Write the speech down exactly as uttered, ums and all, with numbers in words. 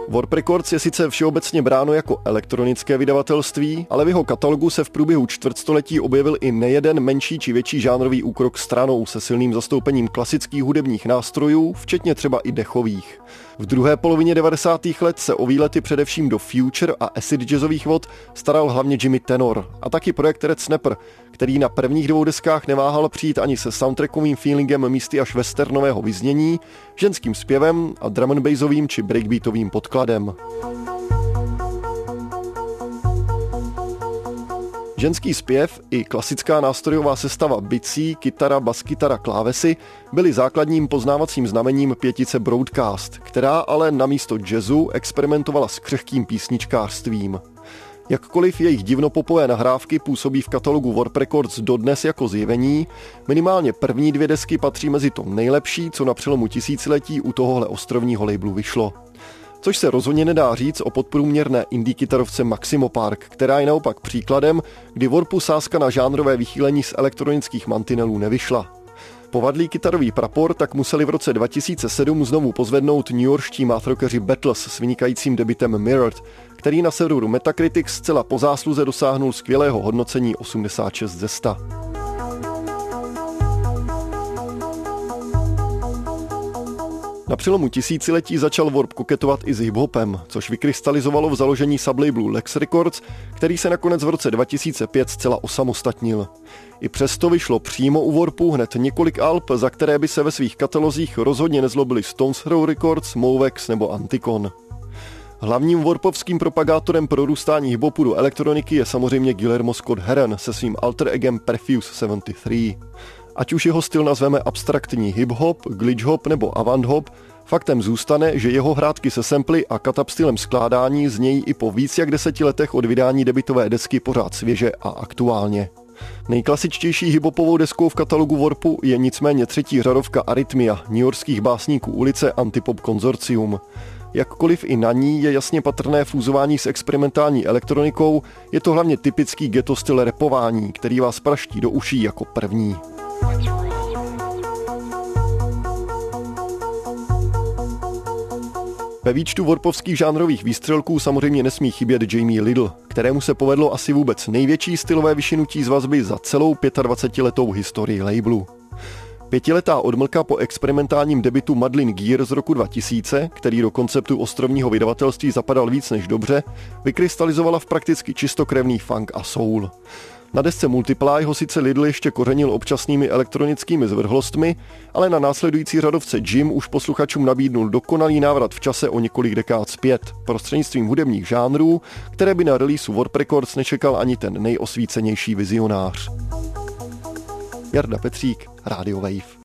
Warp Records je sice všeobecně bráno jako elektronické vydavatelství, ale v jeho katalogu se v průběhu čtvrtstoletí objevil i nejeden menší či větší žánrový úkrok stranou se silným zastoupením klasických hudebních nástrojů, včetně třeba i dechových. V druhé polovině devadesátých let se o výlety především do future a acid jazzových vod staral hlavně Jimmy Tenor a taky projekt Red Snapper, který na prvních dvou deskách neváhal přijít ani se soundtrackovým feelingem místy až westernového vyznění, ženským zpěvem a drum and bassovým či breakbeatovým podkladem. Ženský zpěv i klasická nástrojová sestava bicí, kytara, baskytara, klávesy byly základním poznávacím znamením pětice Broadcast, která ale namísto jazzu experimentovala s křehkým písničkářstvím. Jakkoliv jejich divnopopové nahrávky působí v katalogu Warp Records dodnes jako zjevení, minimálně první dvě desky patří mezi to nejlepší, co na přelomu tisíciletí u tohohle ostrovního labelu vyšlo. Což se rozhodně nedá říct o podprůměrné indie kytarovce Maximo Park, která je naopak příkladem, kdy Warpu sázka na žánrové vychýlení z elektronických mantinelů nevyšla. Povadlý kytarový prapor tak museli v roce dva tisíce sedm znovu pozvednout newyorští mathrockeri Beatles s vynikajícím debutem Mirrored, který na serveru Metacritic zcela po zásluze dosáhnul skvělého hodnocení osmdesát šest ze sta. Na přelomu tisíciletí začal Warp koketovat i s hiphopem, což vykrystalizovalo v založení sublabelu Lex Records, který se nakonec v roce dva tisíce pět zcela osamostatnil. I přesto vyšlo přímo u Warpu hned několik alb, za které by se ve svých katalozích rozhodně nezlobili Stones Throw Records, Movex nebo Anticon. Hlavním warpovským propagátorem prorůstání hiphopu do elektroniky je samozřejmě Guillermo Scott Heron se svým alter egem Perfuse sedmdesát tři. Ať už jeho styl nazveme abstraktní hip-hop, glitch-hop nebo avant-hop, faktem zůstane, že jeho hrátky se samply a katap stylem skládání znějí i po víc jak deseti letech od vydání debutové desky pořád svěže a aktuálně. Nejklasičtější hiphopovou deskou v katalogu Warpu je nicméně třetí řadovka Arythmia, newyorských básníků ulice Antipop Consortium. Jakkoliv i na ní je jasně patrné fúzování s experimentální elektronikou, je to hlavně typický ghetto styl rapování, který vás praští do uší jako první. Ve výčtu warpovských žánrových výstřelků samozřejmě nesmí chybět Jamie Lidl, kterému se povedlo asi vůbec největší stylové vyšinutí z vazby za celou dvacetiletou historii labelu. Pětiletá odmlka po experimentálním debutu Madeline Gear z roku dva tisíce, který do konceptu ostrovního vydavatelství zapadal víc než dobře, vykrystalizovala v prakticky čistokrevný funk a soul. Na desce Multiply ho sice Lidl ještě kořenil občasnými elektronickými zvrhlostmi, ale na následující řadovce Jim už posluchačům nabídnul dokonalý návrat v čase o několik dekád zpět, prostřednictvím hudebních žánrů, které by na releaseu Warp Records nečekal ani ten nejosvícenější vizionář. Jarda Petřík, Radio Wave.